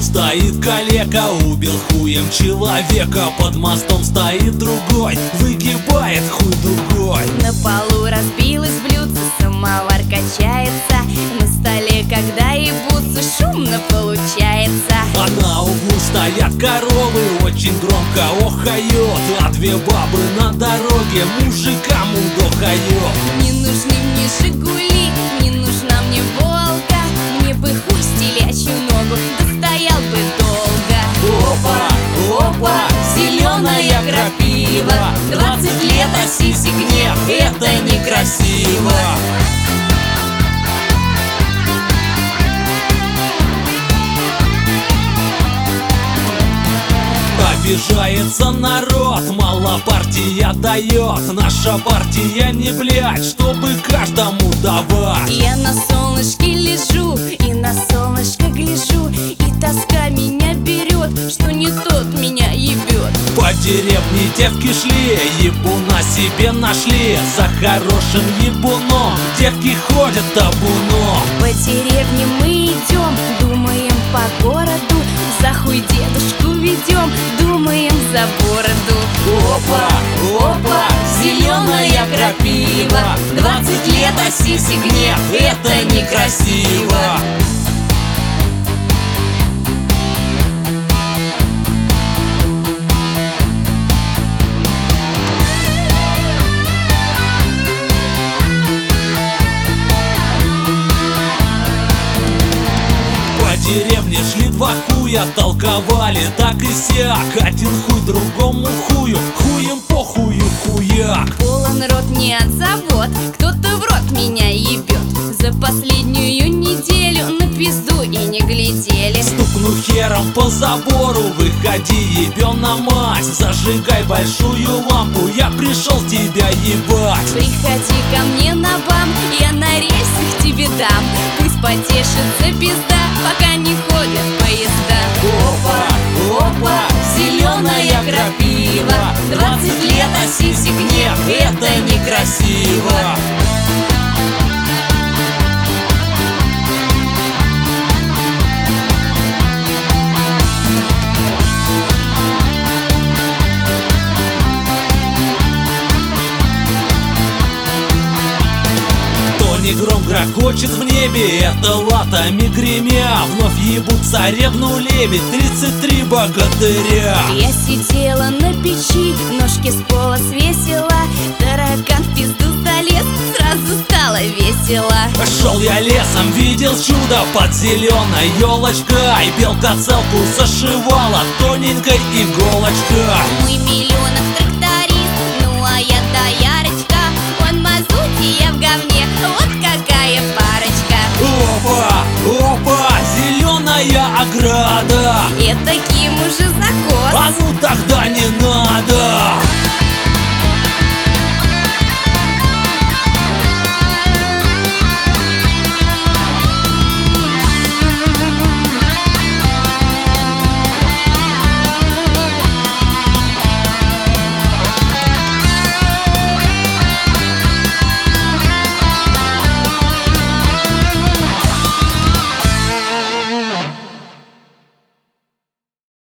стоит калека, убил хуем человека. Под мостом стоит другой, выгибает хуй дугой. На полу разбилось блюдце, самовар качается. На столе, когда ебутся, шумно получается. А на углу стоят коровы, очень громко охают. А две бабы на дороге мужикам удохают. Не нужны мне Жигули, не нужна мне Волга. Мне бы хуй с телячью ногу, достоял бы долго. Опа, опа, зеленая крапива, 20 лет, а сисек нет, это некрасиво. Обижается народ, мало партия дает. Наша партия не блядь, чтобы каждому давать. Я на солнышке лежу и на солнышко гляжу, и тоска меня берет, что не тот меня ебет. По деревне девки шли, ебуна себе нашли. За хорошим ебуном девки ходят табуном. По деревне мы идем, думаем по городу. За хуй дедушку ведем, думаем за бороду. Опа, опа, зеленая крапива, 20 лет, а сисек нет, это некрасиво. По деревне шли два хуя, толковали так и сяк. Один хуй другому хую, хуем по хую хуяк. Полон рот не от забот, кто-то в рот меня ебет. За последнюю неделю на пизду и не глядели. Стукну хером по забору, выходи, ебёна мать. Зажигай большую лампу, я пришел тебя ебать. Приходи ко мне на бам, я на рельсах тебе дам. Пусть потешится пизда, пока не ходят поезда. Опа, опа, зеленая крапива, 20 лет, а сисек нет, это некрасиво. Гром грохочет в небе, это латами гремя. Вновь ебут царевну лебедь, 33 богатыря. Я сидела на печи, ножки с пола свесила. Таракан в пизду залез, сразу стало весело. Шел я лесом, видел чудо под зеленой елочкой. Белка целку зашивала тоненькой иголочкой. Мой миллионов тракторист, ну а я доярочка. Он мазут, и я в говне, вот какая парочка. Опа, опа, зеленая ограда. Это таким уже закос. А ну тогда не надо.